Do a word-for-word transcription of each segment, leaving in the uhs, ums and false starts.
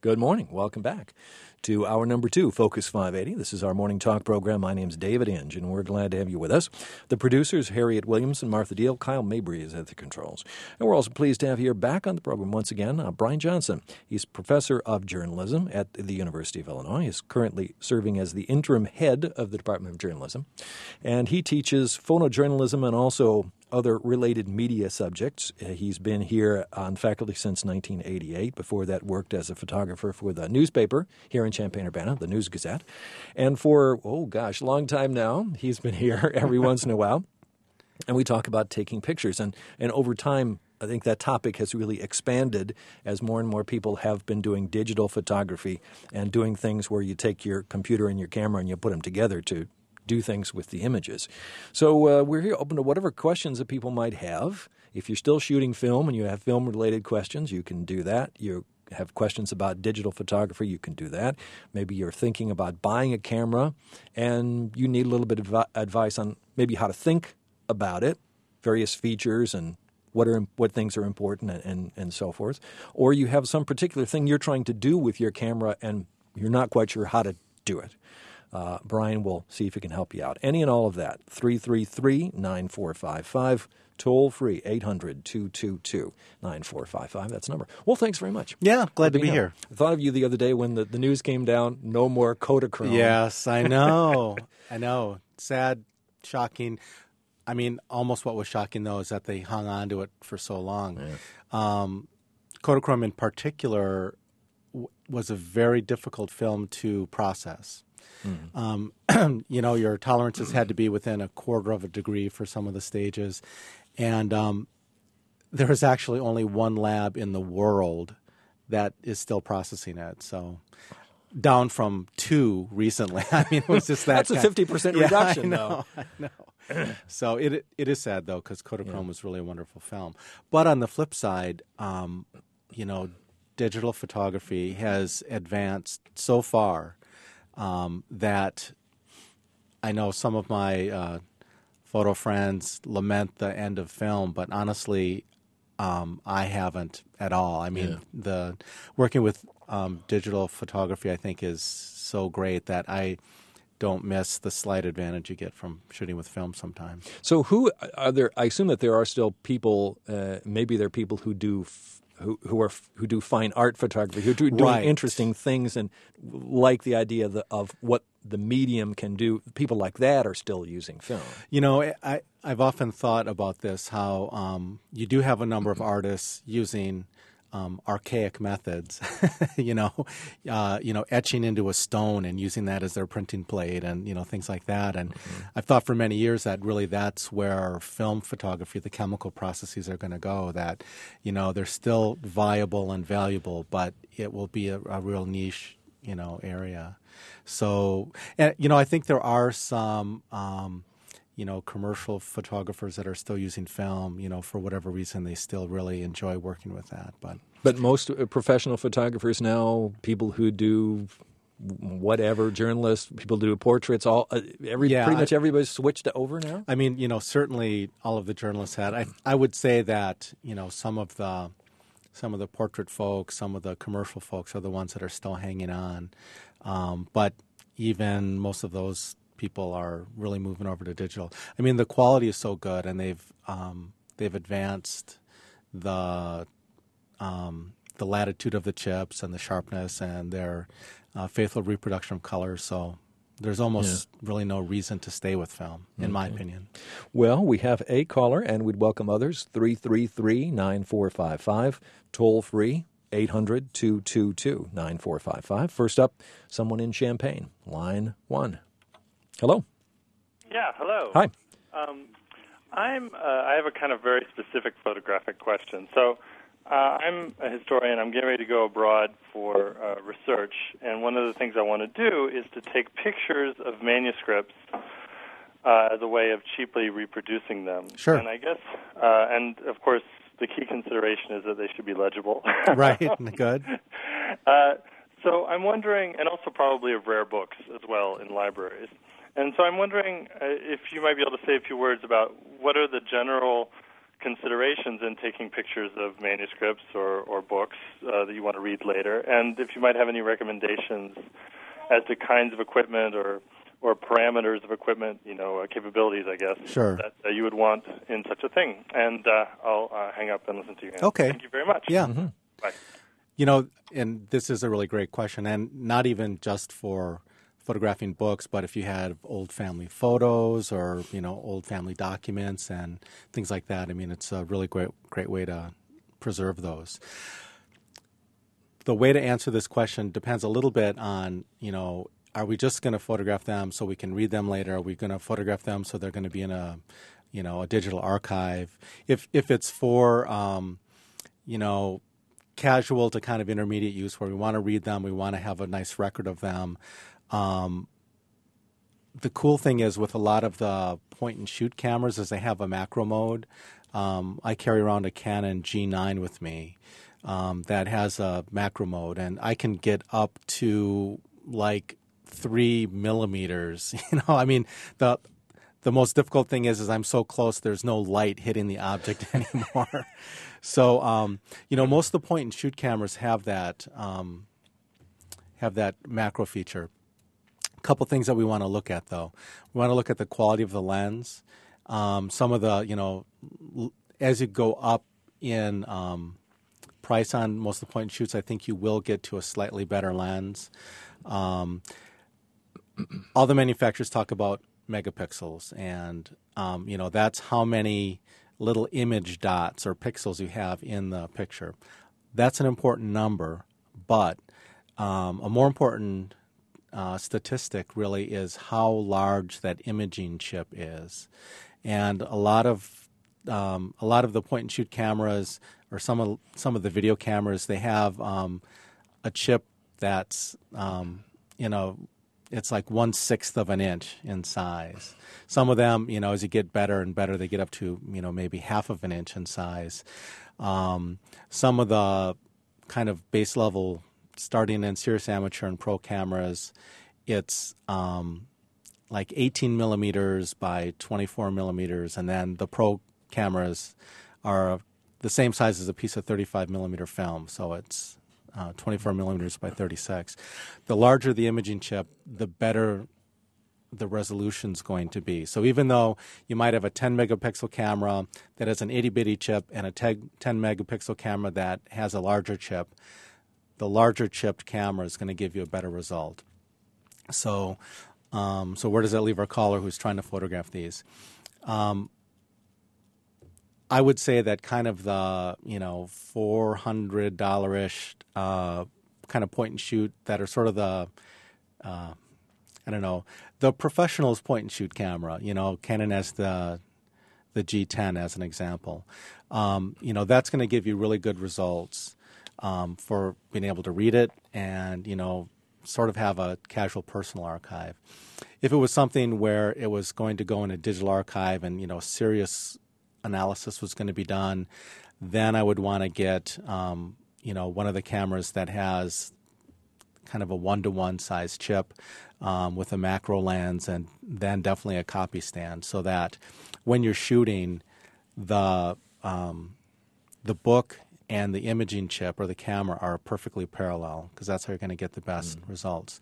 Good morning. Welcome back to hour number two, Focus five eighty. This is our morning talk program. My name's David Inge, and we're glad to have you with us. The producers, Harriet Williams and Martha Deal. Kyle Mabry is at the controls. And we're also pleased to have here back on the program once again, uh, Brian Johnson. He's professor of journalism at the University of Illinois. He's currently serving as the interim head of the Department of Journalism. And he teaches photojournalism and also other related media subjects. Uh, he's been here on faculty since nineteen eighty-eight. Before that, worked as a photographer for the newspaper here in Champaign-Urbana, the News Gazette. And for, oh gosh, a long time now, he's been here every once in a while. And we talk about taking pictures. And, and over time, I think that topic has really expanded as more and more people have been doing digital photography and doing things where you take your computer and your camera and you put them together to do things with the images. So uh, we're here open to whatever questions that people might have. If you're still shooting film and you have film-related questions, you can do that. You have questions about digital photography, you can do that. Maybe you're thinking about buying a camera and you need a little bit of advice on maybe how to think about it, various features and what are what things are important and, and, and so forth. Or you have some particular thing you're trying to do with your camera and you're not quite sure how to do it. Uh, Brian will see if he can help you out. Any and all of that, three three three, nine four five five, toll free, eight hundred, two two two, nine four five five. That's the number. Well, thanks very much. Yeah, glad to be here. I thought of you the other day when the, the news came down, no more Kodachrome. Yes, I know. I know. Sad, shocking. I mean, almost what was shocking, though, is that they hung on to it for so long. Yeah. Um, Kodachrome in particular w- was a very difficult film to process. Mm. Um, you know, your tolerances had to be within a quarter of a degree for some of the stages. And um, there is actually only one lab in the world that is still processing it. So down from two recently. I mean, it was just that. That's a fifty percent yeah, reduction, I know, though. I know. So it it is sad, though, because Kodachrome yeah. was really a wonderful film. But on the flip side, um, you know, digital photography has advanced so far Um, that I know some of my uh, photo friends lament the end of film, but honestly, um, I haven't at all. I mean, yeah. the working with um, digital photography, I think, is so great that I don't miss the slight advantage you get from shooting with film sometimes. So, who are there? I assume that there are still people. Uh, maybe there are people who do. F- Who, who are who do fine art photography, who are doing right. interesting things and like the idea of, the, of what the medium can do. People like that are still using film. You know, I, I've often thought about this, how um, you do have a number of artists using um, archaic methods, you know, uh, you know, etching into a stone and using that as their printing plate and, you know, things like that. And mm-hmm. I've thought for many years that really that's where film photography, the chemical processes are going to go, that, you know, they're still viable and valuable, but it will be a, a real niche, you know, area. So, and, you know, I think there are some, um, you know, commercial photographers that are still using film, you know, for whatever reason, they still really enjoy working with that. But but most professional photographers now, people who do whatever, journalists, people who do portraits, all uh, every yeah, pretty much I, everybody's switched over now? I mean, you know, certainly all of the journalists had. I I would say that, you know, some of the some of the portrait folks, some of the commercial folks are the ones that are still hanging on. Um, but even most of those people are really moving over to digital. I mean, the quality is so good, and they've um, they've advanced the um, the latitude of the chips and the sharpness and their uh, faithful reproduction of colors. So there's almost yeah. really no reason to stay with film, in mm-hmm. my opinion. Well, we have a caller, and we'd welcome others. three three three, nine four five five, toll free, eight hundred, two two two, nine four five five. First up, someone in Champaign, line one. Hello. Yeah, hello. Hi. Um, I'm. Uh, I have a kind of very specific photographic question. So, uh, I'm a historian. I'm getting ready to go abroad for uh, research, and one of the things I want to do is to take pictures of manuscripts uh, as a way of cheaply reproducing them. Sure. And I guess, uh, and of course, the key consideration is that they should be legible. Right. Good. Uh, so I'm wondering, and also probably of rare books as well in libraries. And so I'm wondering uh, if you might be able to say a few words about what are the general considerations in taking pictures of manuscripts or, or books uh, that you want to read later, and if you might have any recommendations as to kinds of equipment or or parameters of equipment, you know, uh, capabilities, I guess, sure. that uh, you would want in such a thing. And uh, I'll uh, hang up and listen to you. Okay. Thank you very much. Yeah. Mm-hmm. Bye. You know, and this is a really great question, and not even just for photographing books, but if you had old family photos or, you know, old family documents and things like that, I mean, it's a really great, great way to preserve those. The way to answer this question depends a little bit on, you know, are we just going to photograph them so we can read them later? Are we going to photograph them so they're going to be in a, you know, a digital archive? If if it's for, um, you know, casual to kind of intermediate use where we want to read them, we want to have a nice record of them. Um, the cool thing is with a lot of the point-and-shoot cameras is they have a macro mode. Um, I carry around a Canon G nine with me um, that has a macro mode, and I can get up to like three millimeters. You know, I mean, the the most difficult thing is, is I'm so close, there's no light hitting the object anymore. So, um, you know, most of the point-and-shoot cameras have that um, have that macro feature. A couple things that we want to look at, though. We want to look at the quality of the lens. Um, some of the, you know, as you go up in um, price on most of the point-and-shoots, I think you will get to a slightly better lens. Um, all the manufacturers talk about megapixels, and um, you know, that's how many little image dots or pixels you have in the picture. That's an important number, but um, a more important uh, statistic really is how large that imaging chip is. And a lot of um, a lot of the point-and-shoot cameras, or some of some of the video cameras, they have um, a chip that's um, you know, it's like one sixth of an inch in size. Some of them, you know, as you get better and better, they get up to, you know, maybe half of an inch in size. Um, some of the kind of base level, starting in serious amateur and pro cameras, it's um, like eighteen millimeters by twenty-four millimeters, and then the pro cameras are the same size as a piece of thirty-five millimeter film, so it's Uh, twenty-four millimeters by thirty-six. The larger the imaging chip, the better the resolution's going to be. So even though you might have a ten megapixel camera that has an itty bitty chip and a ten megapixel camera that has a larger chip, the larger chipped camera is going to give you a better result. So, um, so where does that leave our caller who's trying to photograph these? Um, I would say that kind of the, you know, four hundred dollars-ish uh, kind of point-and-shoot that are sort of the, uh, I don't know, the professional's point-and-shoot camera. You know, Canon has the the G ten as an example. Um, you know, that's going to give you really good results um, for being able to read it and, you know, sort of have a casual personal archive. If it was something where it was going to go in a digital archive and, you know, serious analysis was going to be done, then I would want to get, um, you know, one of the cameras that has kind of a one-to-one size chip um, with a macro lens, and then definitely a copy stand, so that when you're shooting, the um, the book and the imaging chip or the camera are perfectly parallel, because that's how you're going to get the best mm. results.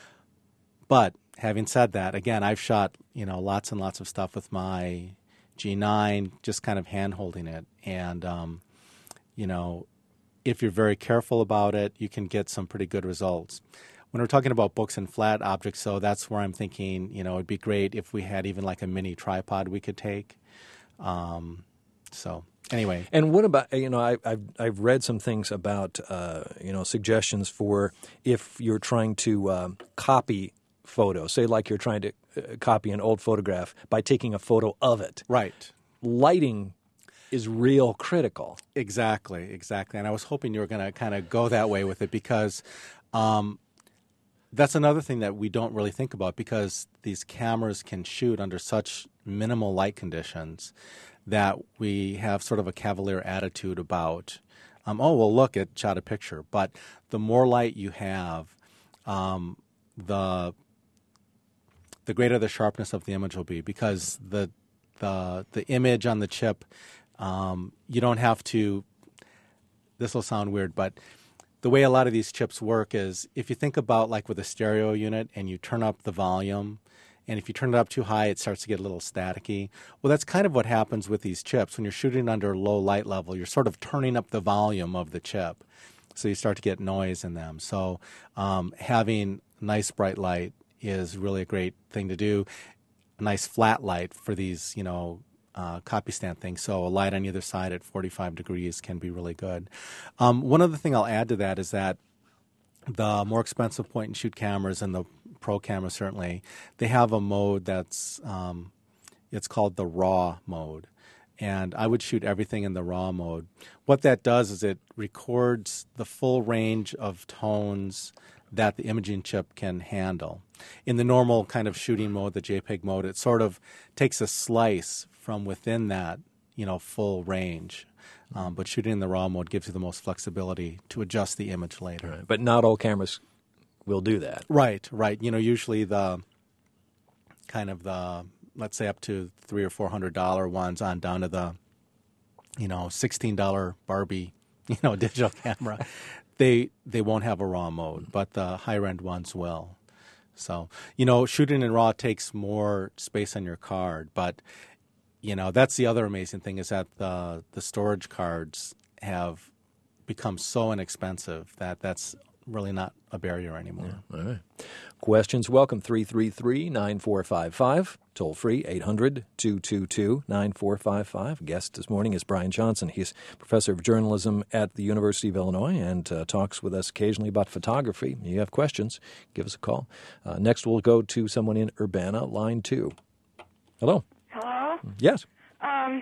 But having said that, again, I've shot, you know, lots and lots of stuff with my G nine, just kind of hand-holding it. And, um, you know, if you're very careful about it, you can get some pretty good results. When we're talking about books and flat objects, so that's where I'm thinking, you know, it'd be great if we had even like a mini tripod we could take. Um, so anyway. And what about, you know, I, I've, I've read some things about, uh, you know, suggestions for if you're trying to um, copy photos, say like you're trying to uh, copy an old photograph by taking a photo of it. Right. Lighting is real critical. Exactly, exactly. And I was hoping you were going to kind of go that way with it, because um, that's another thing that we don't really think about, because these cameras can shoot under such minimal light conditions that we have sort of a cavalier attitude about, um, oh, well, look, it shot a picture. But the more light you have, um, the the greater the sharpness of the image will be, because the the the image on the chip, Um, you don't have to, this will sound weird, but the way a lot of these chips work is if you think about like with a stereo unit and you turn up the volume, and if you turn it up too high, it starts to get a little staticky. Well, that's kind of what happens with these chips. When you're shooting under low light level, you're sort of turning up the volume of the chip. So you start to get noise in them. So um, having nice bright light is really a great thing to do. A nice flat light for these, you know, uh, copy stand things. So a light on either side at forty-five degrees can be really good. Um, one other thing I'll add to that is that the more expensive point and shoot cameras and the pro cameras certainly, they have a mode that's um, it's called the RAW mode. And I would shoot everything in the RAW mode. What that does is it records the full range of tones that the imaging chip can handle. In the normal kind of shooting mode, the JPEG mode, it sort of takes a slice from within that, you know, full range. Um, but shooting in the RAW mode gives you the most flexibility to adjust the image later. Right. But not all cameras will do that. Right, right. You know, usually the kind of the, let's say up to three or four hundred dollar ones on down to the, you know, sixteen dollar Barbie, you know, digital camera, they they won't have a RAW mode, but the higher end ones will. So, you know, shooting in RAW takes more space on your card, but you know, that's the other amazing thing is that the the storage cards have become so inexpensive that that's really not a barrier anymore. Yeah. All right. Questions welcome, three three three, nine four five five. Toll free, eight hundred, two two two, nine four five five. Guest this morning is Brian Johnson. He's professor of journalism at the University of Illinois and uh, talks with us occasionally about photography. You have questions, give us a call. Uh, next we'll go to someone in Urbana, line two. Hello. Hello? Yes. Um,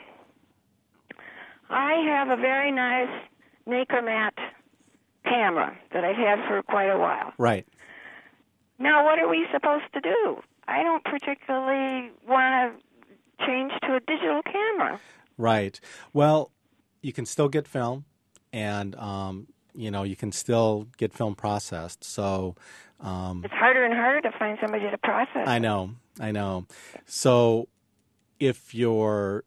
I have a very nice Nakermat camera that I've had for quite a while. Right. Now, what are we supposed to do? I don't particularly want to change to a digital camera. Right. Well, you can still get film, and um, you know you can still get film processed. So um, it's harder and harder to find somebody to process. I know. I know. So if you're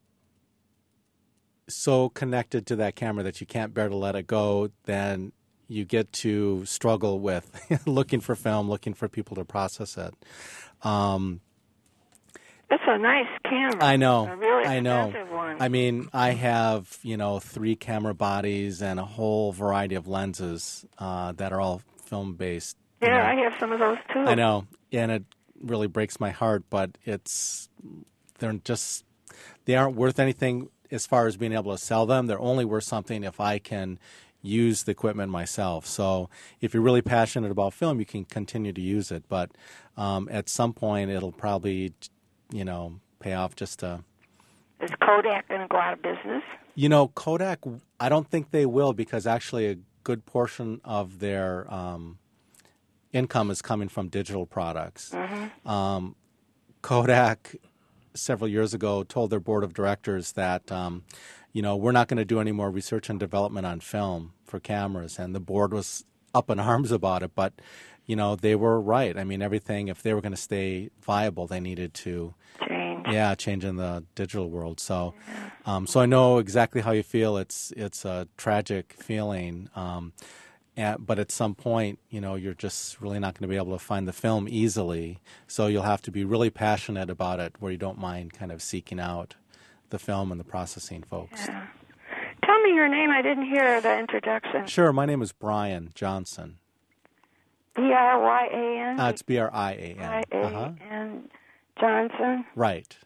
so connected to that camera that you can't bear to let it go, then you get to struggle with looking for film, looking for people to process it. Um, It's a nice camera. I know. A really I know. expensive one. I mean, I have, you know, three camera bodies and a whole variety of lenses uh, that are all film-based. Yeah, you know. I have some of those too. I know, and it really breaks my heart, but it's they're just they aren't worth anything as far as being able to sell them. They're only worth something if I can use the equipment myself. So if you're really passionate about film, you can continue to use it, but um, at some point it'll probably, you know, pay off just to... Is Kodak going to go out of business? You know, Kodak, I don't think they will, because actually a good portion of their um, income is coming from digital products. Mm-hmm. Um, Kodak, several years ago, told their board of directors that, um, you know, we're not going to do any more research and development on film for cameras. And the board was up in arms about it. But, you know, they were right. I mean, everything, if they were going to stay viable, they needed to change. Yeah, change in the digital world. So, um, so I know exactly how you feel. It's it's a tragic feeling. Um, and, but at some point, you know, you're just really not going to be able to find the film easily. So you'll have to be really passionate about it, where you don't mind kind of seeking out the film and the processing folks. Yeah. Tell me your name. I didn't hear the introduction. Sure. My name is Brian Johnson. B R Y A N? Uh, it's B R I A N. I A N Uh-huh. Johnson? Right.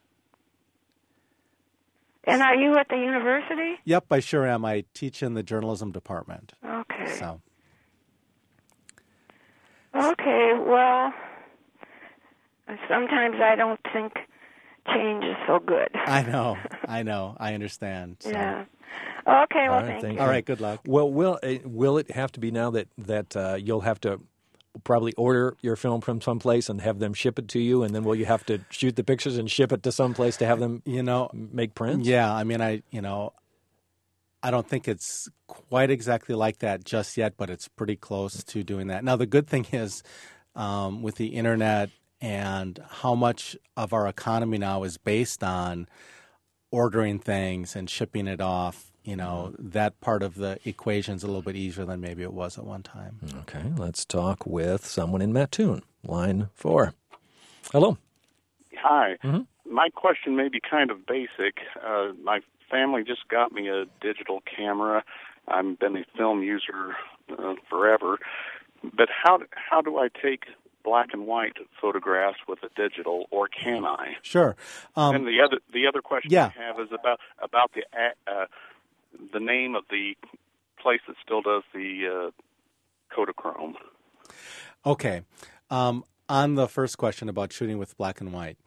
And are you at the university? Yep, I sure am. I teach in the journalism department. Okay. So. Okay, well, sometimes I don't think change is so good. I know. I know. I understand. So. Yeah. Okay, well, All right, thank, thank you. you. All right, good luck. Well, will uh, will it have to be now that that uh, you'll have to probably order your film from someplace and have them ship it to you, and then will you have to shoot the pictures and ship it to someplace to have them, You know, make prints? yeah, I mean, I, you know, I don't think it's quite exactly like that just yet, but it's pretty close to doing that. Now, the good thing is um, with the internet and how much of our economy now is based on ordering things and shipping it off, you know, mm-hmm. that part of the equation is a little bit easier than maybe it was at one time. Okay, let's talk with someone in Mattoon, line four. Hello. Hi. Mm-hmm. My question may be kind of basic. Uh, my family just got me a digital camera. I've been a film user uh, forever. But how how do I take black and white photographs with a digital, or can I? Sure. Um, and the other the other question yeah. I have is about about the uh, the name of the place that still does the uh, Kodachrome. Okay. Um, on the first question about shooting with black and white,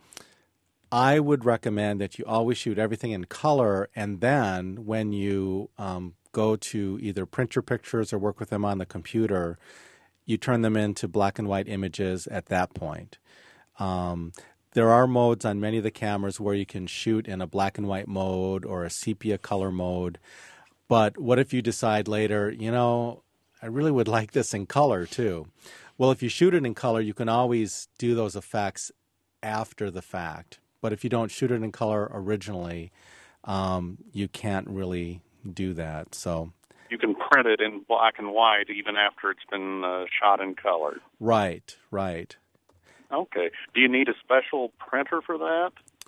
I would recommend that you always shoot everything in color, and then when you um, go to either print your pictures or work with them on the computer, you turn them into black and white images at that point. Um, there are modes on many of the cameras where you can shoot in a black and white mode or a sepia color mode. But what if you decide later, you know, I really would like this in color too? Well, if you shoot it in color, you can always do those effects after the fact. But if you don't shoot it in color originally, um, you can't really do that. So you can print it in black and white even after it's been uh, shot in color. Right, right. Okay. Do you need a special printer for that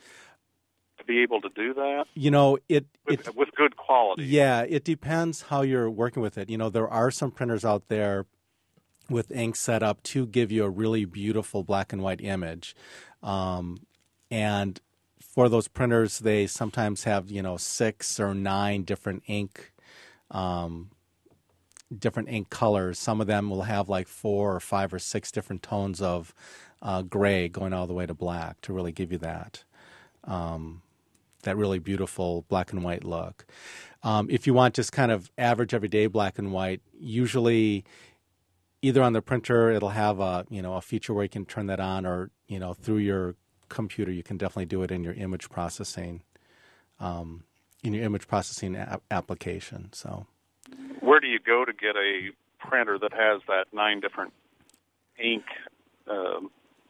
to be able to do that? You know, it, with, it with good quality. Yeah, it depends how you're working with it. You know, there are some printers out there with ink set up to give you a really beautiful black and white image. Um, and for those printers, they sometimes have, you know, six or nine different ink um, different ink colors. Some of them will have like four or five or six different tones of uh, gray going all the way to black to really give you that um, that really beautiful black and white look. Um, if you want just kind of average everyday black and white, usually either on the printer it'll have a you know a feature where you can turn that on, or you know through your computer you can definitely do it in your image processing um, in your image processing a- application. So. Where do you go to get a printer that has that nine different ink? Um...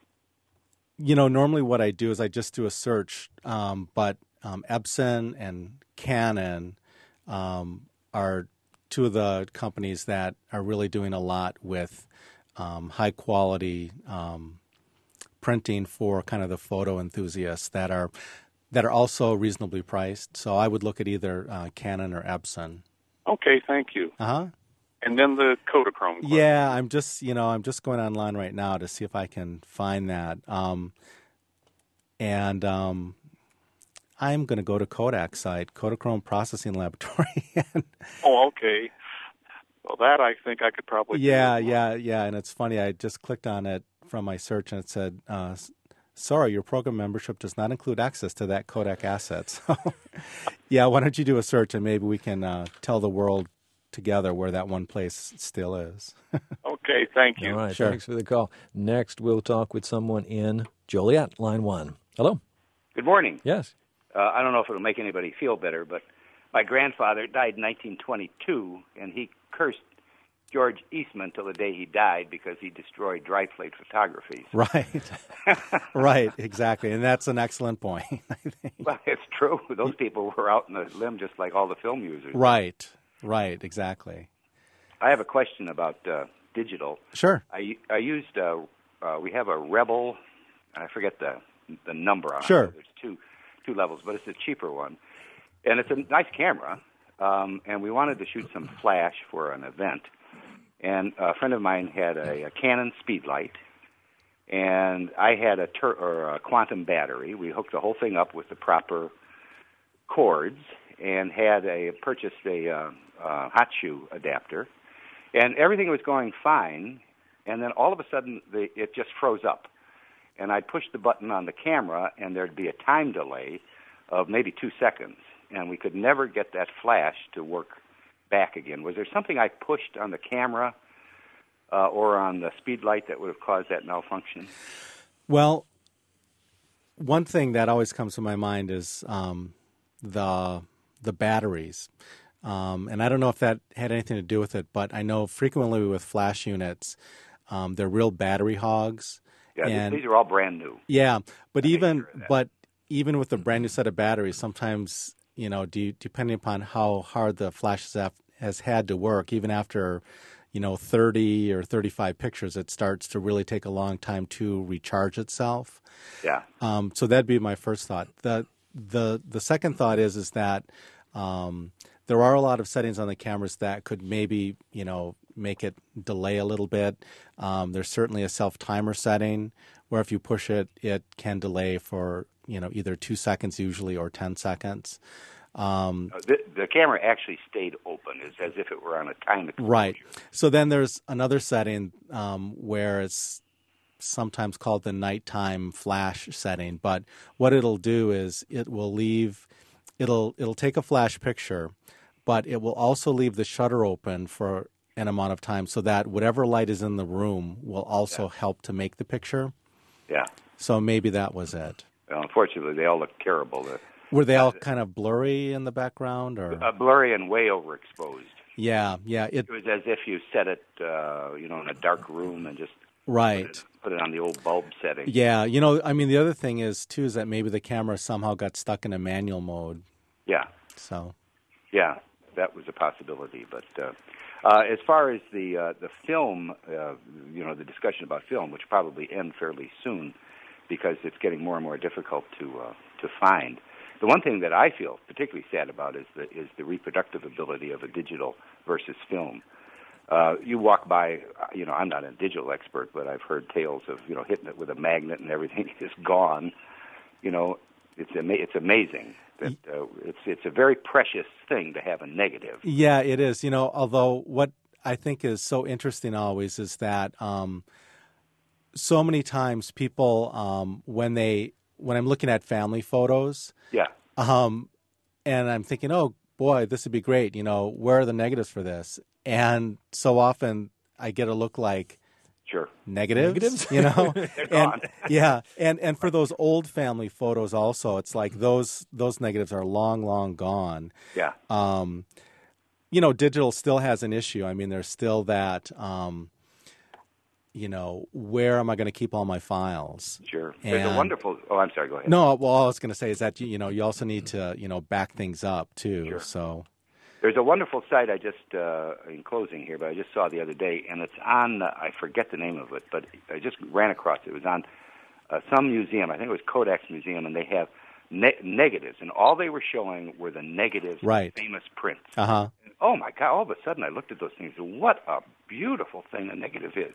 You know, normally what I do is I just do a search, um, but um, Epson and Canon um, are two of the companies that are really doing a lot with um, high-quality um, printing for kind of the photo enthusiasts that are that are also reasonably priced. So I would look at either uh, Canon or Epson. Okay, thank you. Uh-huh. And then the Kodachrome question. Yeah, I'm just, you know, I'm just going online right now to see if I can find that. Um, and um, I'm going to go to Kodak's site, Kodachrome Processing Laboratory. and, oh, okay. Well, that I think I could probably Yeah, do. yeah, yeah. And it's funny, I just clicked on it from my search and it said, uh, sorry, your program membership does not include access to that Kodak asset. So, yeah, why don't you do a search and maybe we can uh, tell the world together where that one place still is. Okay, thank you. All right, sure. Thanks for the call. Next, we'll talk with someone in Joliet, line one. Hello. Good morning. Yes. Uh, I don't know if it'll make anybody feel better, but my grandfather died in nineteen twenty-two, and he cursed George Eastman till the day he died because he destroyed dry plate photography. Right. Right, exactly. And that's an excellent point, I think. Well, it's true. Those people were out in the limb just like all the film users. Right, right, exactly. I have a question about uh, digital. Sure. I, I used, uh, uh, we have a Rebel, I forget the the number on sure. it. There's two, two levels, but it's a cheaper one. And it's a nice camera, um, and we wanted to shoot some flash for an event. And a friend of mine had a, a Canon Speedlight, and I had a, ter- or a quantum battery. We hooked the whole thing up with the proper cords and had a purchased a uh, uh, hot shoe adapter, and everything was going fine. And then all of a sudden, the, it just froze up, and I'd push the button on the camera, and there'd be a time delay of maybe two seconds, and we could never get that flash to work back again. Was there something I pushed on the camera uh, or on the speed light that would have caused that malfunction? Well, one thing that always comes to my mind is um, the the batteries. Um, and I don't know if that had anything to do with it, but I know frequently with flash units, um, they're real battery hogs. Yeah, and, these are all brand new. Yeah, but I even sure but even with a brand new set of batteries, sometimes, you know, do you, depending upon how hard the flash has, has had to work, even after, you know, thirty or thirty-five pictures, it starts to really take a long time to recharge itself. Yeah. Um, so that'd be my first thought. The the the second thought is is that um, there are a lot of settings on the cameras that could maybe, you know, make it delay a little bit. Um, there's certainly a self timer setting where if you push it, it can delay for, you know, either two seconds usually or ten seconds. Um, the, the camera actually stayed open. It's as if it were on a time exposure. Right. So then there's another setting um, where it's sometimes called the nighttime flash setting. But what it'll do is it will leave, it'll it'll take a flash picture, but it will also leave the shutter open for an amount of time so that whatever light is in the room will also Yeah. help to make the picture. Yeah. So maybe that was it. Well, unfortunately, they all look terrible. The, Were they all kind of blurry in the background, or? uh, blurry and way overexposed. Yeah, yeah. It It was as if you set it, uh, you know, in a dark room and just right. put, it, put it on the old bulb setting. Yeah, you know, I mean, the other thing is too is that maybe the camera somehow got stuck in a manual mode. Yeah. So. Yeah, that was a possibility. But uh, uh, as far as the uh, the film, uh, you know, the discussion about film, which probably end fairly soon, because it's getting more and more difficult to uh, to find. The one thing that I feel particularly sad about is the is the reproductive ability of a digital versus film. Uh, you walk by, you know, I'm not a digital expert, but I've heard tales of, you know, hitting it with a magnet and everything is gone. You know, it's ama- it's amazing that uh, it's it's a very precious thing to have a negative. Yeah, it is. You know, although what I think is so interesting always is that um, so many times people um, when they when I'm looking at family photos, Yeah. um, and I'm thinking, oh boy, this would be great. You know, where are the negatives for this? And so often I get a look like Sure. negatives, Negatives? you know, They're and gone. yeah, and and for those old family photos also, it's like those those negatives are long, long gone. Yeah. Um, you know, digital still has an issue. I mean, there's still that. Um, you know, where am I going to keep all my files? Sure. There's a And- wonderful. Oh, I'm sorry. Go ahead. No, well, all I was going to say is that you know you also need to you know back things up too. Sure. So There's a wonderful site I just, uh, in closing here, but I just saw the other day, and it's on, uh, I forget the name of it, but I just ran across it. It was on uh, some museum, I think it was Kodak's museum, and they have ne- negatives, and all they were showing were the negatives Right. of famous prints. uh huh. Oh, my God, all of a sudden I looked at those things, and what a beautiful thing a negative is.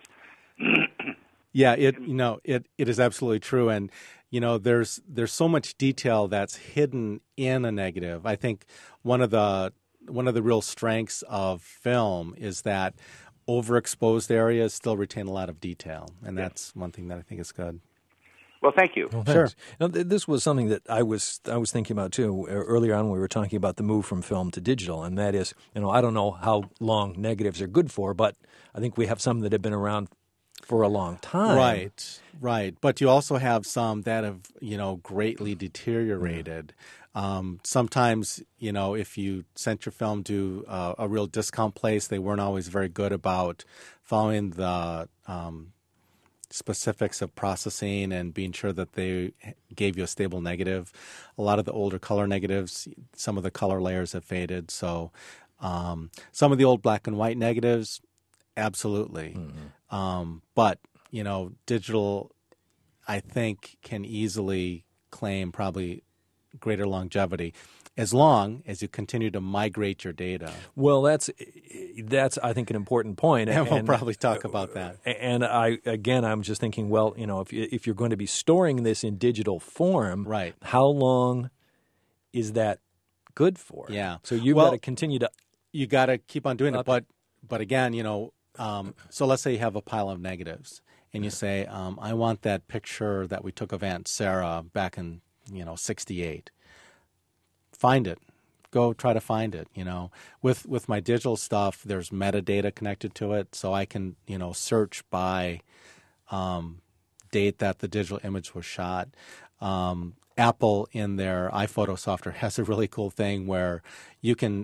Yeah, it you know it it is absolutely true, and you know there's there's so much detail that's hidden in a negative. I think one of the one of the real strengths of film is that overexposed areas still retain a lot of detail, and that's one thing that I think is good. Well, thank you. Well, Sure. thanks. Now, th- this was something that I was I was thinking about too. Uh, Earlier on, we were talking about the move from film to digital, and that is, you know, I don't know how long negatives are good for, but I think we have some that have been around for a long time. Right, right. But you also have some that have, you know, greatly deteriorated. Um, sometimes, you know, if you sent your film to uh, a real discount place, they weren't always very good about following the um, specifics of processing and being sure that they gave you a stable negative. A lot of the older color negatives, some of the color layers have faded. So um, some of the old black and white negatives, absolutely. Mm-hmm. Um, but, you know, digital, I think, can easily claim probably greater longevity as long as you continue to migrate your data. Well, that's that's I think an important point, And we'll probably talk about that. And I again, I'm just thinking, well, you know, if you, if you're going to be storing this in digital form, Right. how long is that good for? Yeah. So you've Well, got to continue to. You got to keep on doing Up- it. But, but again, you know, um, so let's say you have a pile of negatives and you say, um, I want that picture that we took of Aunt Sarah back in, you know, sixty-eight. Find it. Go try to find it, you know. With with my digital stuff, there's metadata connected to it, so I can, you know, search by um, date that the digital image was shot. Um, Apple in their iPhoto software has a really cool thing where you can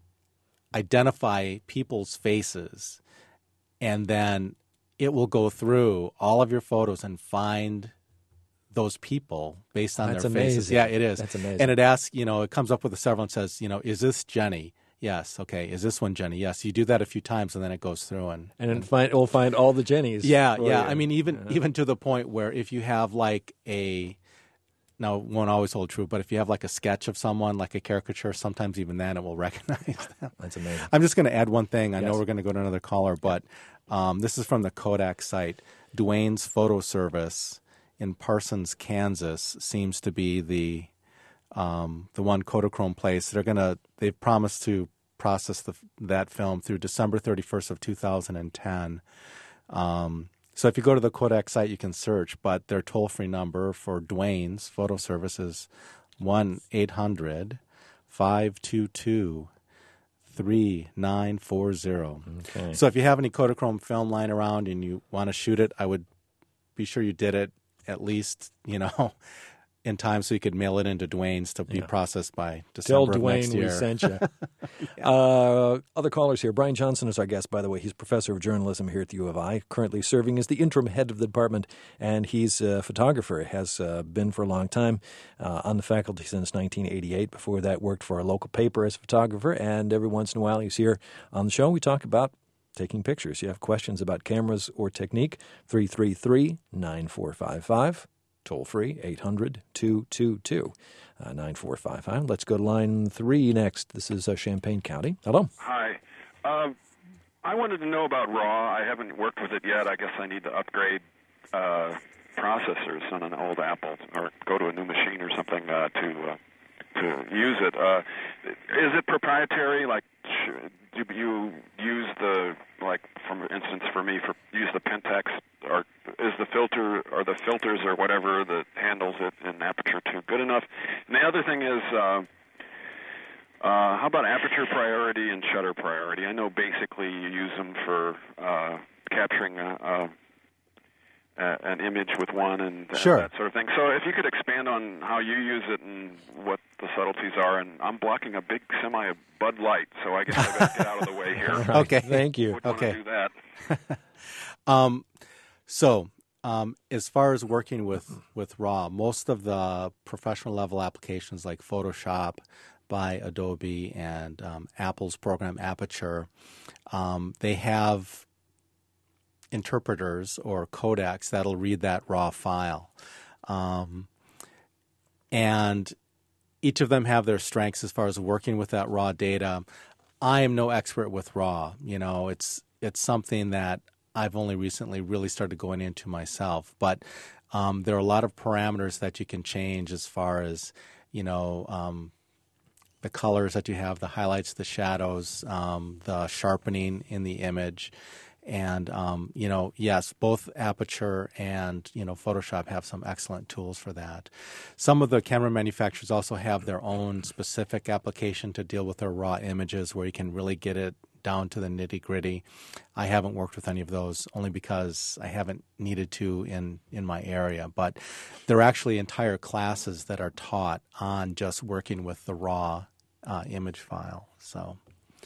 identify people's faces, and then it will go through all of your photos and find those people based on That's their faces. amazing. Yeah, it is. That's amazing. And it asks, you know, it comes up with a several and says, you know, is this Jenny? Yes. Okay. Is this one Jenny? Yes. You do that a few times, and then it goes through and and then find, we'll find all the Jennies. yeah, for yeah. you. I mean, even Yeah. even to the point where if you have like a now it won't always hold true, but if you have like a sketch of someone, like a caricature, sometimes even then it will recognize them. That's amazing. I'm just going to add one thing. I Yes. know we're going to go to another caller, but um, this is from the Kodak site. Duane's Photo Service in Parsons, Kansas, seems to be the um, the one Kodachrome place. They're gonna. They've promised to process the, that film through December thirty-first of two thousand ten. Um, so if you go to the Kodak site, you can search. But their toll-free number for Duane's Photo Service is one eight hundred five two two three nine four zero. Okay. So if you have any Kodachrome film lying around and you want to shoot it, I would be sure you did it at least, you know, in time so you could mail it into Duane's to be Yeah. processed by Tell December of next Dwayne we year. sent you. uh, other callers here. Brian Johnson is our guest, by the way. He's professor of journalism here at the U of I, currently serving as the interim head of the department, and he's a photographer, has uh, been for a long time uh, on the faculty since nineteen eighty-eight. Before that, worked for a local paper as a photographer, and every once in a while he's here on the show. We talk about taking pictures. You have questions about cameras or technique, three three three, nine four five five. Toll free, eight hundred two two two nine four five five. Let's go to line three next. This is uh, Champaign County. Hello. Hi. Um, I wanted to know about RAW. I haven't worked with it yet. I guess I need to upgrade uh, processors on an old Apple or go to a new machine or something uh, to uh, to use it. Uh, is it proprietary? Like, sh- do you use the, like, for instance, for me, for use the Pentax, or is the filter or the filters or whatever that handles it in Aperture two good enough? And the other thing is, uh, uh, how about aperture priority and shutter priority? I know basically you use them for uh, capturing a, a, a, an image with one and, and Sure. that sort of thing. So if you could expand on how you use it and what the subtleties are. And I'm blocking a big semi of Bud Light, so I guess I better get out of the way here. Okay. Thank you. Would want Okay. to do that. Um, so, um, as far as working with, with RAW, most of the professional level applications like Photoshop by Adobe and um, Apple's program Aperture, um, they have interpreters or codecs that'll read that RAW file. Um, and each of them have their strengths as far as working with that raw data. I am no expert with RAW. You know, it's it's something that I've only recently really started going into myself. But um, there are a lot of parameters that you can change as far as, you know, um, the colors that you have, the highlights, the shadows, um, the sharpening in the image. And, um, you know, yes, both Aperture and, you know, Photoshop have some excellent tools for that. Some of the camera manufacturers also have their own specific application to deal with their raw images where you can really get it down to the nitty-gritty. I haven't worked with any of those only because I haven't needed to in, in my area. But there are actually entire classes that are taught on just working with the raw uh, image file. So,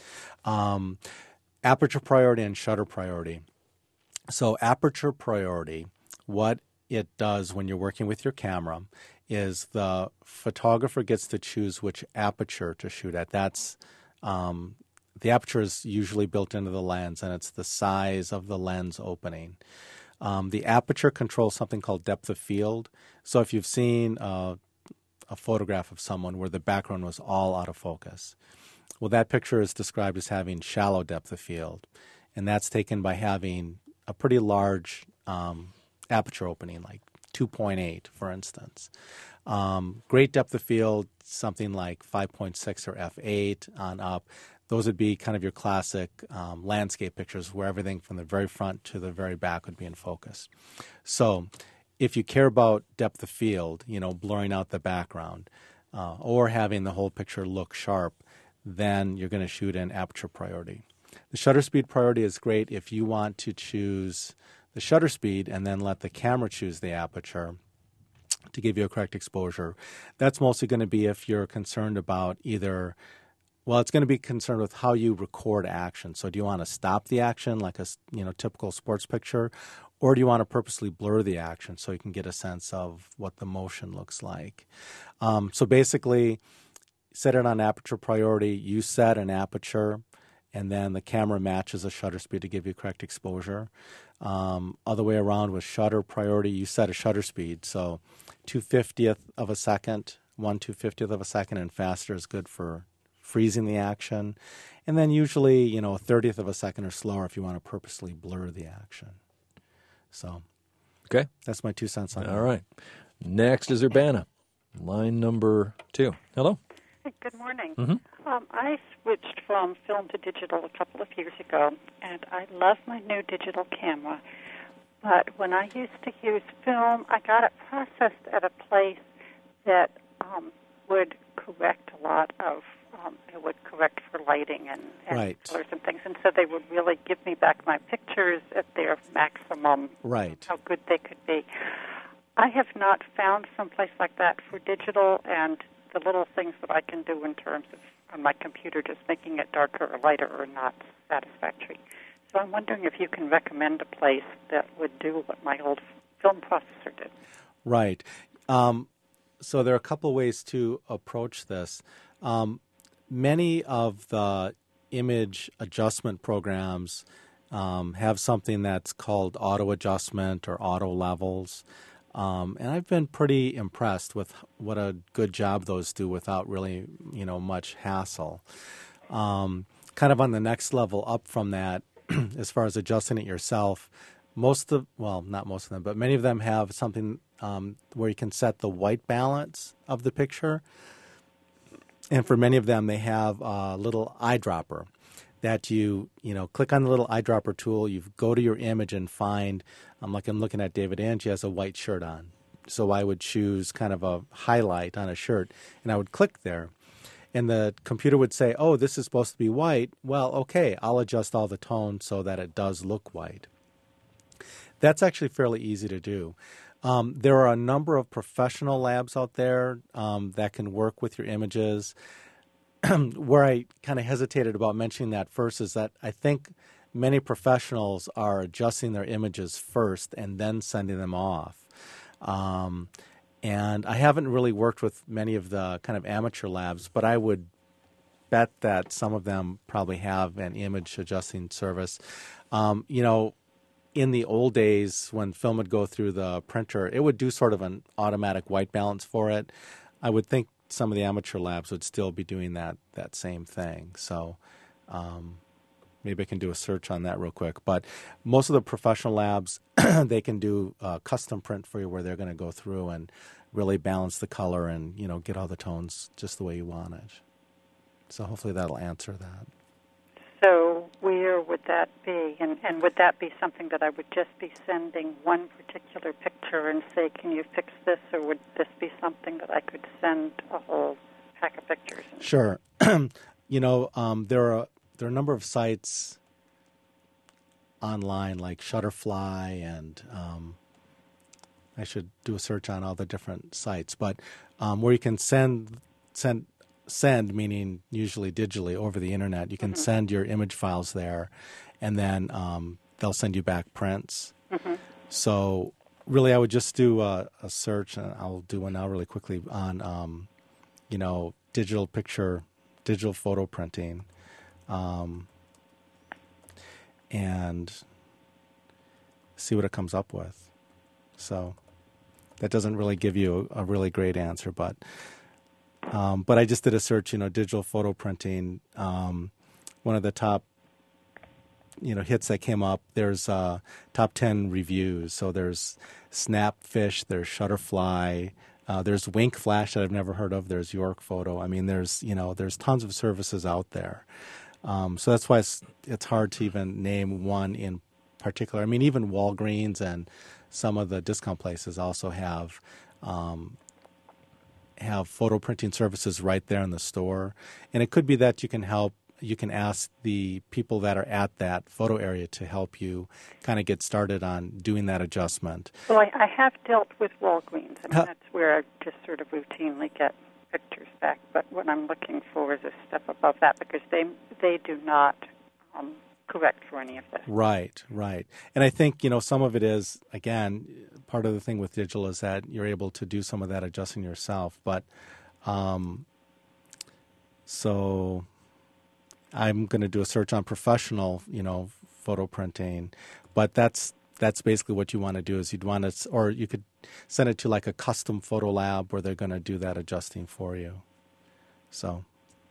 um, aperture priority and shutter priority. So aperture priority, what it does when you're working with your camera is the photographer gets to choose which aperture to shoot at. That's um, the aperture is usually built into the lens, and it's the size of the lens opening. Um, the aperture controls something called depth of field. So if you've seen uh, a photograph of someone where the background was all out of focus, well, that picture is described as having shallow depth of field, and that's taken by having a pretty large um, aperture opening, like two point eight, for instance. Um, great depth of field, something like five point six or f eight on up. Those would be kind of your classic um, landscape pictures where everything from the very front to the very back would be in focus. So if you care about depth of field, you know, blurring out the background uh, or having the whole picture look sharp, then you're going to shoot in aperture priority. The shutter speed priority is great if you want to choose the shutter speed and then let the camera choose the aperture to give you a correct exposure. That's mostly going to be if you're concerned about either Well, it's going to be concerned with how you record action. So do you want to stop the action like a you know typical sports picture, or do you want to purposely blur the action so you can get a sense of what the motion looks like? Um, so basically, set it on aperture priority. You set an aperture, and then the camera matches the shutter speed to give you correct exposure. Um, other way around with shutter priority, you set a shutter speed. So two fiftieth of a second, one two fiftieth of a second, and faster is good for freezing the action. And then usually, you know, a thirtieth of a second or slower if you want to purposely blur the action. So okay, that's my two cents on that. All right. Next is Urbana, line number two. Hello. Good morning. Mm-hmm. Um, I switched from film to digital a couple of years ago, and I love my new digital camera. But when I used to use film, I got it processed at a place that um, would correct a lot of, um, it would correct for lighting and, and right. colors and things. And so they would really give me back my pictures at their maximum, right. how good they could be. I have not found someplace like that for digital, and the little things that I can do in terms of on my computer, just making it darker or lighter, are not satisfactory. So I'm wondering if you can recommend a place that would do what my old film processor did. Right. Um, so there are a couple ways to approach this. Um, many of the image adjustment programs um, have something that's called auto adjustment or auto levels. Um, and I've been pretty impressed with what a good job those do without really, you know, much hassle. Um, kind of on the next level up from that, as far as adjusting it yourself, most of, well, not most of them, but many of them have something um, where you can set the white balance of the picture. And for many of them, they have a little eyedropper that you, you know, click on the little eyedropper tool, you go to your image and find, um, like I'm looking at David Ange, he has a white shirt on. So I would choose kind of a highlight on a shirt, and I would click there. And the computer would say, oh, this is supposed to be white. Well, okay, I'll adjust all the tones so that it does look white. That's actually fairly easy to do. Um, there are a number of professional labs out there um, that can work with your images. Where I kind of hesitated about mentioning that first is that I think many professionals are adjusting their images first and then sending them off. Um, and I haven't really worked with many of the kind of amateur labs, but I would bet that some of them probably have an image adjusting service. Um, you know, in the old days when film would go through the printer, it would do sort of an automatic white balance for it. I would think some of the amateur labs would still be doing that that same thing. So um, maybe I can do a search on that real quick. But most of the professional labs, they can do a custom print for you where they're going to go through and really balance the color and, you know, get all the tones just the way you want it. So hopefully that'll answer that. So where would that be? And, and would that be something that I would just be sending one particular picture and say, can you fix this? Or would this be something that I could send a whole pack of pictures? Sure. You know, um, there are there are a number of sites online like Shutterfly, and um, I should do a search on all the different sites, but um, where you can send send send, meaning usually digitally over the internet. You can mm-hmm. send your image files there, and then um, they'll send you back prints. Mm-hmm. So really, I would just do a, a search, and I'll do one now really quickly on, um, you know, digital picture, digital photo printing, um, and see what it comes up with. So that doesn't really give you a, a really great answer, but Um, but I just did a search, you know, digital photo printing. Um, one of the top, you know, hits that came up, there's uh, top ten reviews. So there's Snapfish, there's Shutterfly, uh, there's Wink Flash that I've never heard of, there's York Photo. I mean, there's, you know, there's tons of services out there. Um, so that's why it's, it's hard to even name one in particular. I mean, even Walgreens and some of the discount places also have um, have photo printing services right there in the store. And it could be that you can help, you can ask the people that are at that photo area to help you kind of get started on doing that adjustment. Well, I, I have dealt with Walgreens. I mean, How, that's where I just sort of routinely get pictures back. But what I'm looking for is a step above that because they they do not um, correct for any of this. Right, right. And I think, you know, some of it is, again, part of the thing with digital is that you're able to do some of that adjusting yourself. But um, so I'm going to do a search on professional, you know, photo printing. But that's that's basically what you want to do is you'd want to, or you could send it to like a custom photo lab where they're going to do that adjusting for you. So.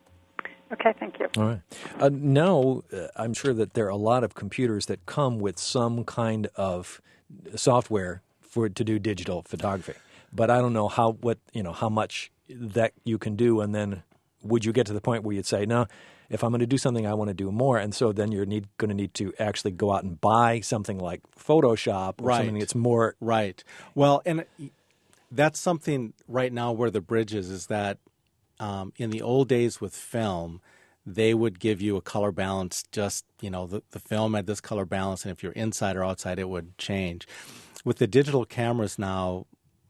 Okay, thank you. All right. Uh, now, uh, I'm sure that there are a lot of computers that come with some kind of software for to do digital photography, but I don't know how what you know how much that you can do. And then, would you get to the point where you'd say, no, if I'm going to do something, I want to do more, and so then you're need, going to need to actually go out and buy something like Photoshop or right. something that's more right. Well, and that's something right now where the bridge is is that. Um, in the old days with film, they would give you a color balance, just, you know, the, the film had this color balance, and if you're inside or outside, it would change. With the digital cameras now,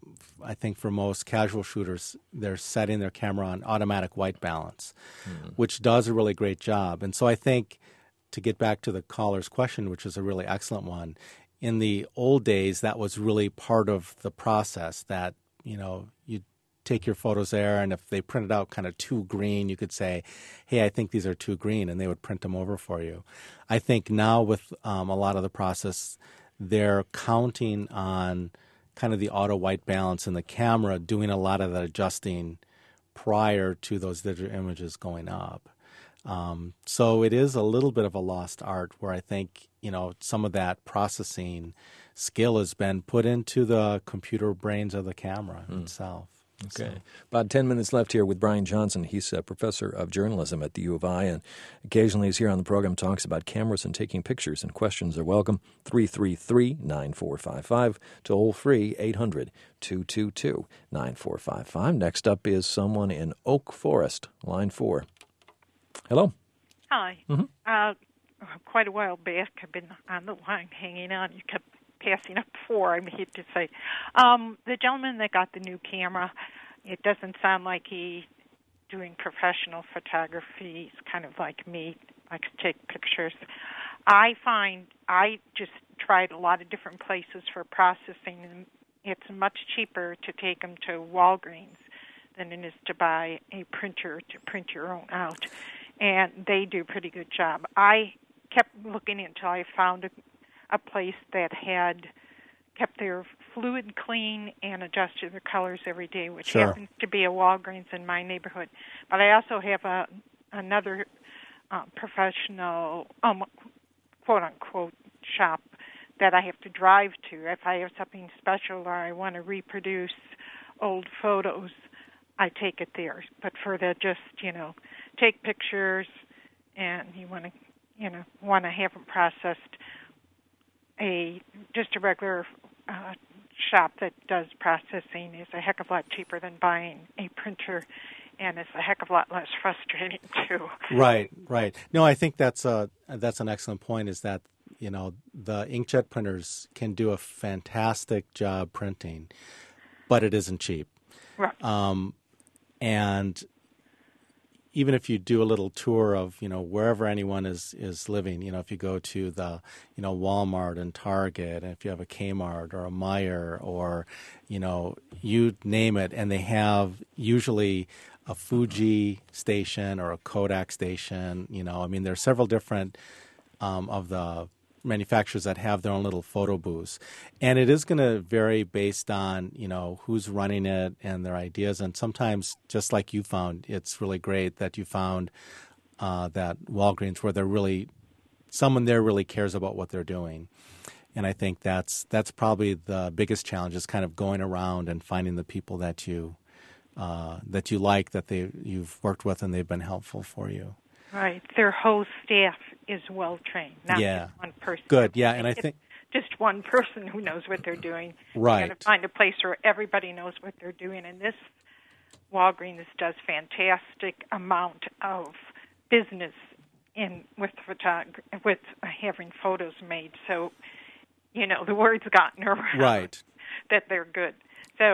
I think for most casual shooters, they're setting their camera on automatic white balance, mm-hmm. which does a really great job. And so I think, to get back to the caller's question, which is a really excellent one, in the old days, that was really part of the process that, you know, you take your photos there, and if they printed out kind of too green, you could say, hey, I think these are too green, and they would print them over for you. I think now with um, a lot of the process, they're counting on kind of the auto white balance in the camera, doing a lot of that adjusting prior to those digital images going up. Um, so it is a little bit of a lost art where I think, you know, some of that processing skill has been put into the computer brains of the camera mm. itself. Okay. So. About ten minutes left here with Brian Johnson. He's a professor of journalism at the U of I, and occasionally he's here on the program, talks about cameras and taking pictures, and questions are welcome. three three three, nine four five five, toll free, eight hundred, two two two, nine four five five. Next up is someone in Oak Forest, line four. Hello. Hi. Mm-hmm. Uh, quite a while back, I've been on the line hanging on. You kept passing up four, I hate to say. Um, the gentleman that got the new camera, it doesn't sound like he's doing professional photography. He's kind of like me, likes to take pictures. I find I just tried a lot of different places for processing, and it's much cheaper to take them to Walgreens than it is to buy a printer to print your own out. And they do a pretty good job. I kept looking until I found a a place that had kept their fluid clean and adjusted their colors every day, which sure. happens to be a Walgreens in my neighborhood. But I also have a another uh, professional, um, quote-unquote, shop that I have to drive to. If I have something special or I want to reproduce old photos, I take it there. But for the just, you know, take pictures and you want to, you know, want to have them processed, a just a regular uh, shop that does processing is a heck of a lot cheaper than buying a printer, and it's a heck of a lot less frustrating too. Right, right. No, I think that's a that's an excellent point. Is that, you know, the inkjet printers can do a fantastic job printing, but it isn't cheap. Right. Um, and even if you do a little tour of, you know, wherever anyone is, is living, you know, if you go to the, you know, Walmart and Target, and if you have a Kmart or a Meijer or, you know, you name it, and they have usually a Fuji station or a Kodak station, you know, I mean, there are several different um, of the manufacturers that have their own little photo booths. And it is going to vary based on, you know, who's running it and their ideas. And sometimes, just like you found, it's really great that you found uh, that Walgreens where they're really, someone there really cares about what they're doing. And I think that's that's probably the biggest challenge, is kind of going around and finding the people that you uh, that you like, that they you've worked with, and they've been helpful for you. Right. Their whole staff is well trained, not yeah. just one person. Good. Yeah, and I it's think just one person who knows what they're doing. Right. You got to find a place where everybody knows what they're doing, and this Walgreens does fantastic amount of business in with photog- with having photos made. So, you know, the word's gotten around right. that they're good. So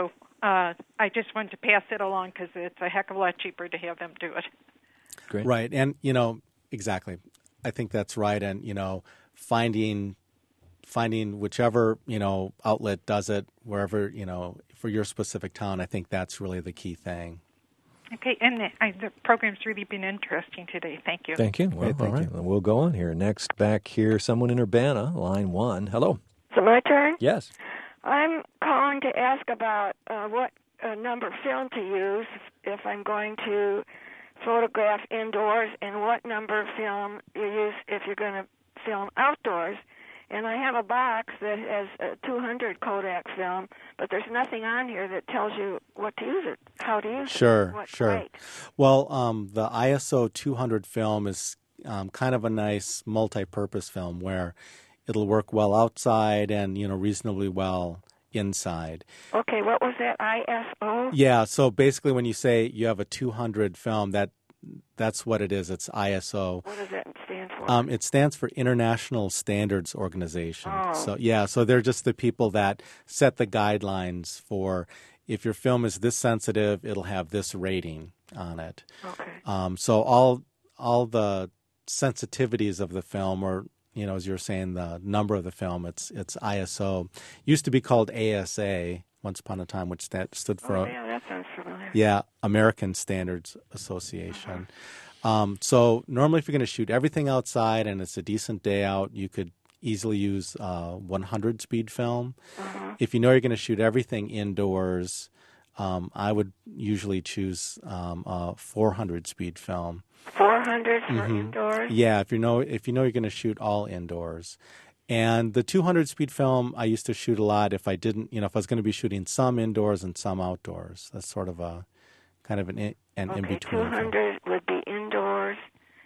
uh, I just wanted to pass it along because it's a heck of a lot cheaper to have them do it. Great. Right, and you know exactly. I think that's right, and you know finding finding whichever you know outlet does it wherever you know for your specific town. I think that's really the key thing. Okay, and the, I, the program's really been interesting today. Thank you. Thank you. Well, Great, thank all right. you. We'll go on here. Next, back here, someone in Urbana, line one. Hello. Is it my turn? Yes. I'm calling to ask about uh, what uh, number film to use if I'm going to photograph indoors, and what number film you use if you're going to film outdoors. And I have a box that has a two hundred Kodak film, but there's nothing on here that tells you what to use it, how to use Sure, it. What sure. grade. Well, um, the I S O two hundred film is um, kind of a nice multi-purpose film where it'll work well outside and you know reasonably well inside. Okay, what was that, I S O? Yeah, so basically when you say you have a two hundred film, that that's what it is. It's I S O. What does that stand for? Um, it stands for International Standards Organization. Oh. So yeah, so they're just the people that set the guidelines for if your film is this sensitive, it'll have this rating on it. Okay. Um, so all all the sensitivities of the film, or you know, as you were saying, the number of the film, it's it's I S O. Used to be called A S A once upon a time, which that stood for Oh, yeah, that sounds familiar. yeah, American Standards Association. Um, so normally if you're going to shoot everything outside and it's a decent day out, you could easily use uh, one hundred speed film. Uh-huh. If you know you're going to shoot everything indoors, um, I would usually choose um, a four hundred speed film. four hundred for Mhm. indoors? Yeah, if you know if you know you're going to shoot all indoors. And the two hundred speed film I used to shoot a lot if I didn't, you know, if I was going to be shooting some indoors and some outdoors. That's sort of a kind of an in, an Okay, in between. two hundred would be indoors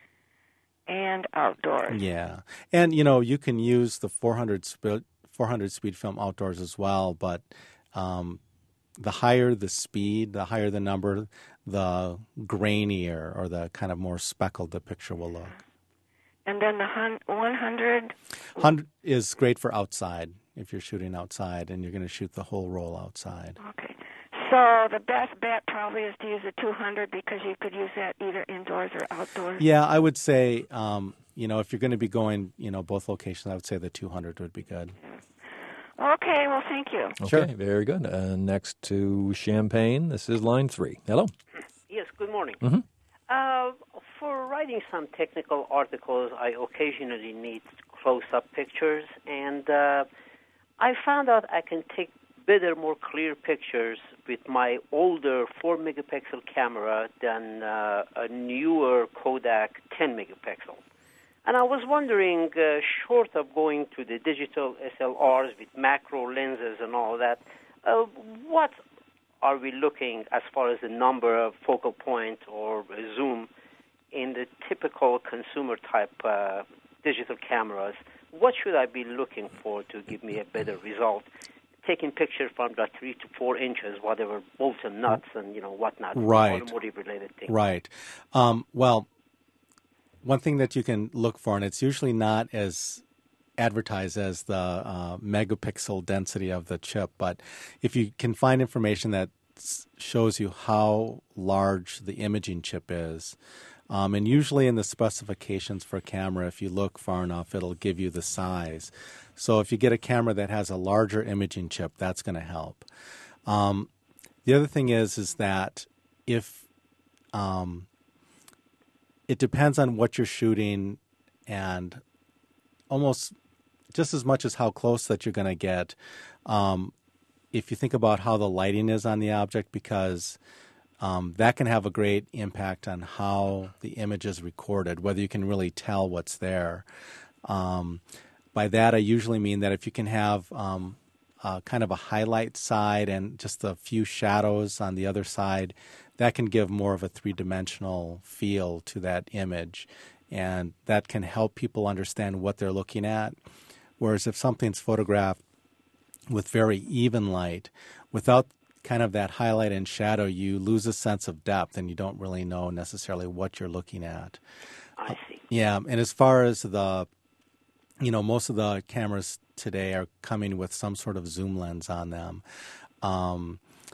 and outdoors. Yeah. And you know, you can use the four hundred speed four hundred speed film outdoors as well, but um, the higher the speed, the higher the number, the grainier or the kind of more speckled the picture will look. And then the hun- one hundred? one hundred is great for outside if you're shooting outside and you're going to shoot the whole roll outside. Okay. So the best bet probably is to use a two hundred because you could use that either indoors or outdoors. Yeah, I would say, um, you know, if you're going to be going, you know, both locations, I would say the two hundred would be good. Okay, well, thank you. Okay, Sure. very good. Uh, next to Champaign, this is line three. Hello. Yes, good morning. Mm-hmm. Uh, for writing some technical articles, I occasionally need close-up pictures, and uh, I found out I can take better, more clear pictures with my older four megapixel camera than uh, a newer Kodak ten megapixel. And I was wondering, uh, short of going to the digital S L Rs with macro lenses and all that, uh, what are we looking as far as the number of focal point or zoom in the typical consumer-type uh, digital cameras? What should I be looking for to give me a better result? Taking pictures from the three to four inches, whatever, bolts and nuts and, you know, whatnot, Right. automotive-related things. Right. Um, well, one thing that you can look for, and it's usually not as advertised as the uh, megapixel density of the chip, but if you can find information that s- shows you how large the imaging chip is, um, and usually in the specifications for a camera, if you look far enough, it'll give you the size. So if you get a camera that has a larger imaging chip, that's going to help. Um, the other thing is, is that if um, it depends on what you're shooting and almost just as much as how close that you're going to get. Um, if you think about how the lighting is on the object, because um, that can have a great impact on how the image is recorded, whether you can really tell what's there. Um, by that, I usually mean that if you can have um, uh, kind of a highlight side and just a few shadows on the other side, that can give more of a three-dimensional feel to that image. And that can help people understand what they're looking at. Whereas if something's photographed with very even light, without kind of that highlight and shadow, you lose a sense of depth and you don't really know necessarily what you're looking at. I see. Yeah, and as far as the, you know, most of the cameras today are coming with some sort of zoom lens on them. Um,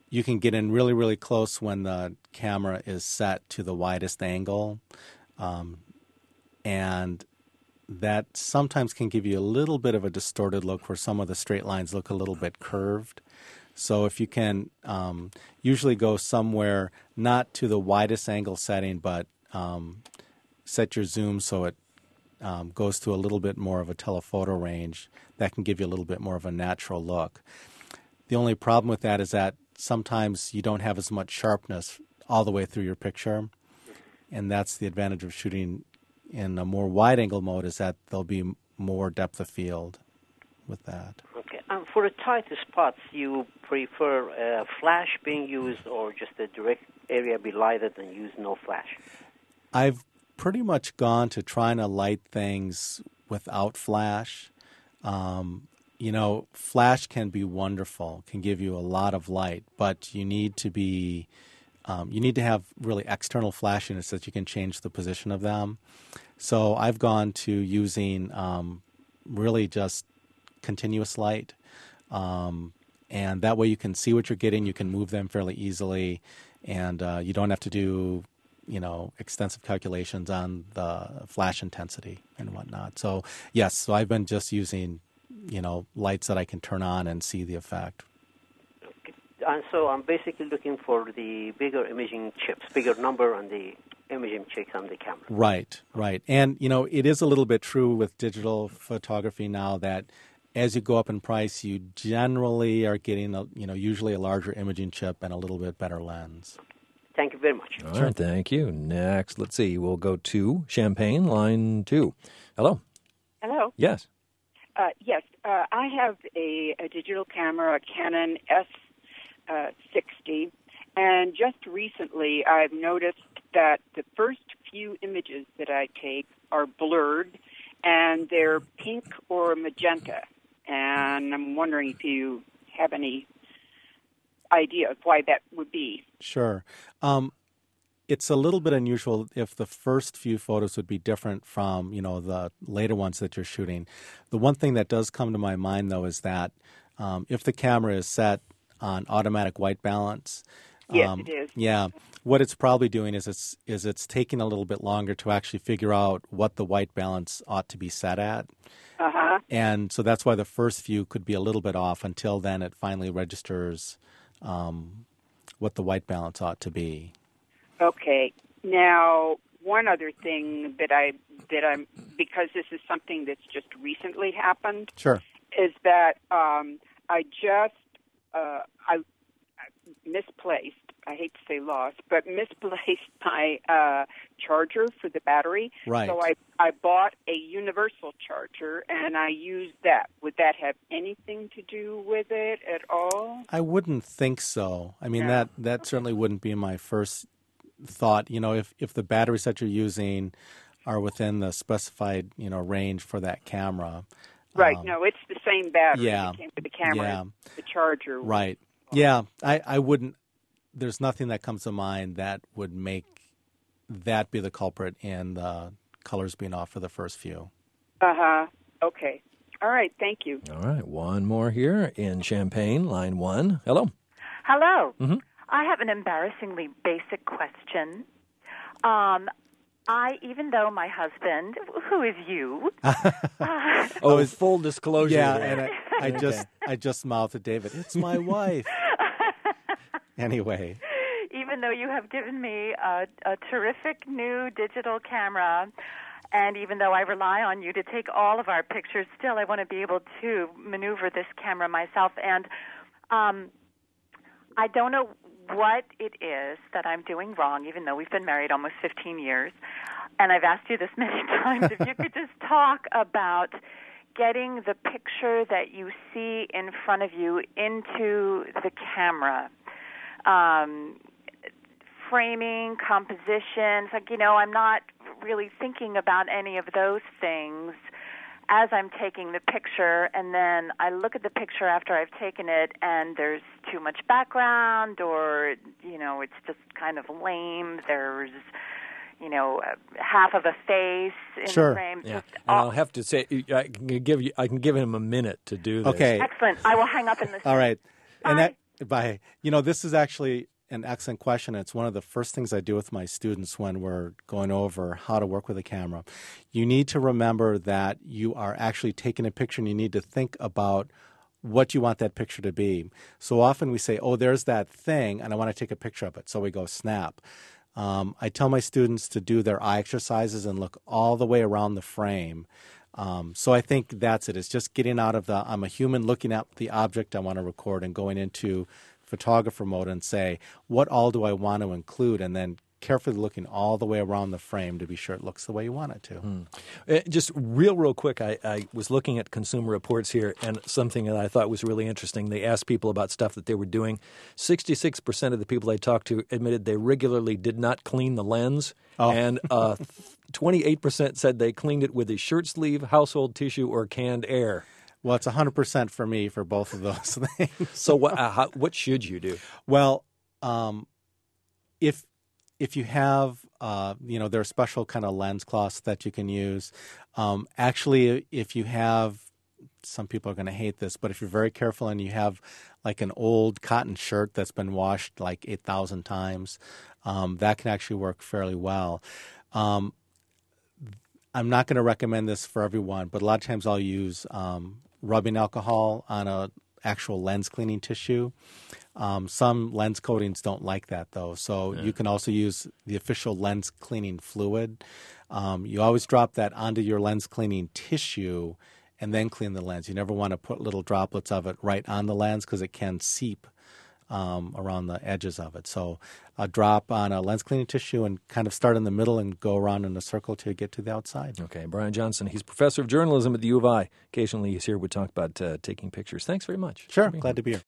you can get in really, really close when the camera is set to the widest angle. Um, and that sometimes can give you a little bit of a distorted look where some of the straight lines look a little bit curved. So if you can um, usually go somewhere not to the widest angle setting, but um, set your zoom so it um, goes to a little bit more of a telephoto range, that can give you a little bit more of a natural look. The only problem with that is that sometimes you don't have as much sharpness all the way through your picture, and that's the advantage of shooting in a more wide-angle mode, is that there'll be more depth of field with that. Okay. Um, for the tighter spots, you prefer uh, flash being used or just the direct area be lighted and use no flash? I've pretty much gone to trying to light things without flash. Um, you know, flash can be wonderful, can give you a lot of light, but you need to be, um, you need to have really external flash units that you can change the position of them. So I've gone to using um, really just continuous light, um, and that way you can see what you're getting, you can move them fairly easily, and uh, you don't have to do, you know, extensive calculations on the flash intensity and whatnot. So yes, so I've been just using, you know, lights that I can turn on and see the effect. Okay. And so I'm basically looking for the bigger imaging chips, bigger number on the imaging chips on the camera. Right, right. And, you know, it is a little bit true with digital photography now that as you go up in price, you generally are getting, a, you know, usually a larger imaging chip and a little bit better lens. Thank you very much. All right, thank you. Next, let's see, we'll go to Champaign, line two. Hello. Hello. Yes. Uh, yes, uh, I have a, a digital camera, a Canon S sixty, and just recently I've noticed that the first few images that I take are blurred, and they're pink or magenta, and I'm wondering if you have any idea of why that would be. Sure. Um, it's a little bit unusual if the first few photos would be different from, you know, the later ones that you're shooting. The one thing that does come to my mind, though, is that um, if the camera is set on automatic white balance, yes, um, it is. Yeah, what it's probably doing is it's is it's taking a little bit longer to actually figure out what the white balance ought to be set at. Uh-huh. And so that's why the first few could be a little bit off until then it finally registers um, what the white balance ought to be. Okay. Now, one other thing that I that I'm because this is something that's just recently happened. Sure. Is that um, I just uh, I, I misplaced. I hate to say lost, but misplaced my uh, charger for the battery. Right. So I I bought a universal charger and I used that. Would that have anything to do with it at all? I wouldn't think so. I mean, No. that, that certainly wouldn't be my first thought. You know, if, if the batteries that you're using are within the specified, you know, range for that camera. Right. Um, no, it's the same battery. yeah, It came with the camera, yeah. the charger. Right. Yeah, I, I wouldn't. There's nothing that comes to mind that would make that be the culprit in the colors being off for the first few. Uh-huh. Okay. All right. Thank you. All right, one more here in Champaign, line one. Hello. Hello. Mm-hmm. I have an embarrassingly basic question. Um, I, even though my husband, who is you, uh, Oh, it's full disclosure. Yeah, there. and I, I just I just smiled to David. It's my wife. Anyway. even though you have given me a, a terrific new digital camera, and even though I rely on you to take all of our pictures, still I want to be able to maneuver this camera myself. And um, I don't know what it is that I'm doing wrong, even though we've been married almost fifteen years. And I've asked you this many times. If you could just talk about getting the picture that you see in front of you into the camera. Um, framing, compositions, like, you know, I'm not really thinking about any of those things as I'm taking the picture, and then I look at the picture after I've taken it, and there's too much background, or, you know, it's just kind of lame. There's, you know, half of a face in sure. the frame. Yeah, Just and all- I'll have to say, I can give you, I can give him a minute to do this. Okay. Excellent. I will hang up in this. All right. And that, by, you know, this is actually an excellent question. It's one of the first things I do with my students when we're going over how to work with a camera. You need to remember that you are actually taking a picture and you need to think about what you want that picture to be. So often we say, oh, there's that thing, and I want to take a picture of it. So we go snap. Um, I tell my students to do their eye exercises and look all the way around the frame. Um, so I think that's it. It's just getting out of the, I'm a human looking at the object I want to record and going into photographer mode and say, what all do I want to include? And then carefully looking all the way around the frame to be sure it looks the way you want it to. Mm. Uh, just real, real quick, I, I was looking at Consumer Reports here, and something that I thought was really interesting. They asked people about stuff that they were doing. sixty-six percent of the people they talked to admitted they regularly did not clean the lens, oh. and uh, twenty-eight percent said they cleaned it with a shirt sleeve, household tissue, or canned air. Well, it's one hundred percent for me for both of those things. So what uh, how, what should you do? Well, um, if if you have, uh, you know, there are special kind of lens cloths that you can use. Um, actually, if you have, some people are going to hate this, but if you're very careful and you have like an old cotton shirt that's been washed like eight thousand times, um, that can actually work fairly well. Um, I'm not going to recommend this for everyone, but a lot of times I'll use um, rubbing alcohol on a actual lens cleaning tissue. Um, some lens coatings don't like that, though, so yeah. You can also use the official lens cleaning fluid. Um, you always drop that onto your lens cleaning tissue and then clean the lens. You never want to put little droplets of it right on the lens because it can seep um, around the edges of it. So a drop on a lens cleaning tissue and kind of start in the middle and go around in a circle to get to the outside. Okay, Brian Johnson, he's professor of journalism at the U of I. Occasionally he's here. We talk about uh, taking pictures. Thanks very much. Sure, glad to be here.